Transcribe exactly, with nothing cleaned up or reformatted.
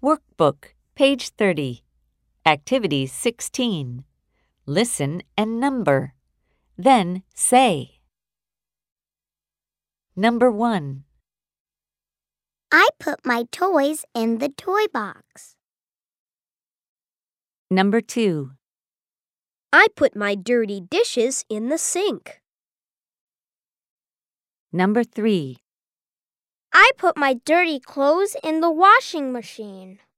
Workbook, page thirty. Activity sixteen. Listen and number. Then say. Number one. I put my toys in the toy box. Number two. I put my dirty dishes in the sink. Number three. I put my dirty clothes in the washing machine.